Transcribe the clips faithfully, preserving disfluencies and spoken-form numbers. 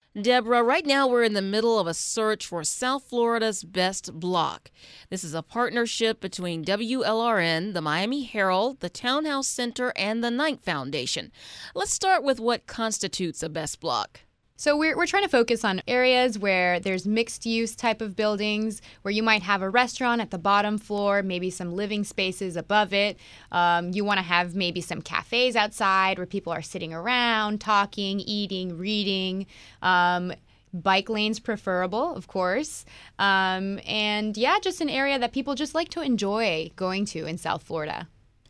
Deborah, right now we're in the middle of a search for South Florida's best block. This is a partnership between W L R N, the Miami Herald, the Townhouse Center, and the Knight Foundation. Let's start with what constitutes a best block. So we're we're trying to focus on areas where there's mixed-use type of buildings, where you might have a restaurant at the bottom floor, maybe some living spaces above it. Um, you want to have maybe some cafes outside where people are sitting around, talking, eating, reading. Um, bike lanes preferable, of course. Um, and yeah, just an area that people just like to enjoy going to in South Florida.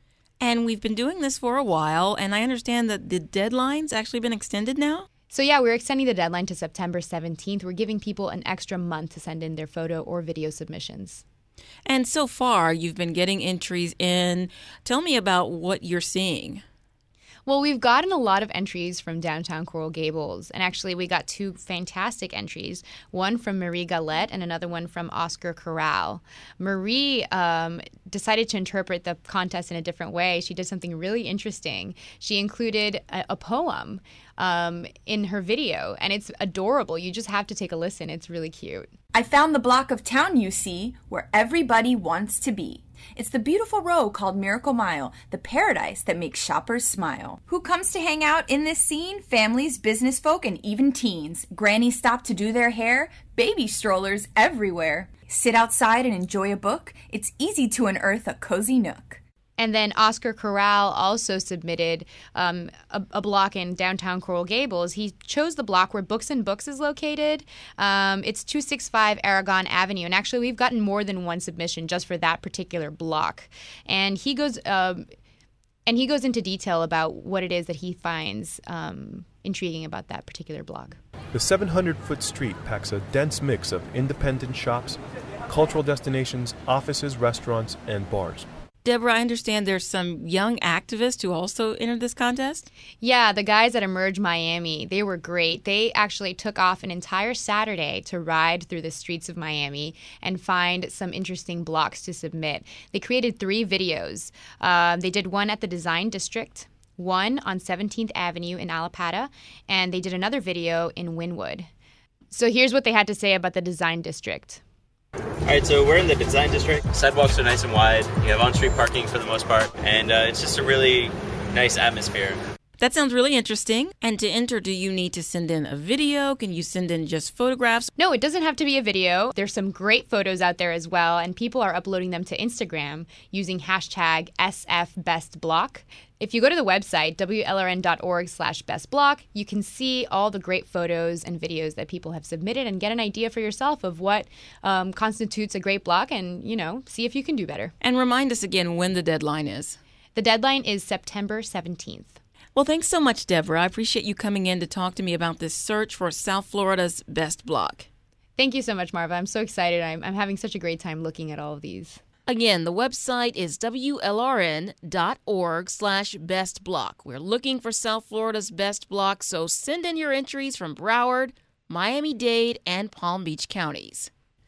And we've been doing this for a while, and I understand that the deadline's actually been extended now? So yeah, we're extending the deadline to September seventeenth. We're giving people an extra month to send in their photo or video submissions. And so far, you've been getting entries in. Tell me about what you're seeing. Well, we've gotten a lot of entries from downtown Coral Gables, and actually we got two fantastic entries, one from Marie Galette and another one from Oscar Corral. Marie um, decided to interpret the contest in a different way. She did something really interesting. She included a, a poem um, in her video, and it's adorable. You just have to take a listen. It's really cute. I found the block of town you see where everybody wants to be. It's the beautiful row called Miracle Mile, the paradise that makes shoppers smile. Who comes to hang out in this scene? Families, business folk, and even teens. Grannies stop to do their hair, baby strollers everywhere. Sit outside and enjoy a book. It's easy to unearth a cozy nook. And then Oscar Corral also submitted um, a, a block in downtown Coral Gables. He chose the block where Books and Books is located. Um, it's two sixty-five Aragon Avenue. And actually, we've gotten more than one submission just for that particular block. And he goes um, and he goes into detail about what it is that he finds um, intriguing about that particular block. The seven hundred foot street packs a dense mix of independent shops, cultural destinations, offices, restaurants, and bars. Deborah, I understand there's some young activists who also entered this contest? Yeah, the guys at Emerge Miami, they were great. They actually took off an entire Saturday to ride through the streets of Miami and find some interesting blocks to submit. They created three videos. Uh, they did one at the Design District, one on seventeenth Avenue in Allapattah, and they did another video in Wynwood. So here's what they had to say about the Design District. All right, so we're in the Design District. Sidewalks are nice and wide. You have on-street parking for the most part, and uh, it's just a really nice atmosphere. That sounds really interesting. And to enter, do you need to send in a video? Can you send in just photographs? No, it doesn't have to be a video. There's some great photos out there as well, and people are uploading them to Instagram using hashtag S F Best Block. If you go to the website, W L R N dot org slash best block, you can see all the great photos and videos that people have submitted and get an idea for yourself of what um, constitutes a great block and, you know, see if you can do better. And remind us again when the deadline is. The deadline is September seventeenth. Well, thanks so much, Deborah. I appreciate you coming in to talk to me about this search for South Florida's best block. Thank you so much, Marva. I'm so excited. I'm, I'm having such a great time looking at all of these. Again, the website is W L R N dot org slash best block. We're looking for South Florida's best block, so send in your entries from Broward, Miami-Dade, and Palm Beach counties.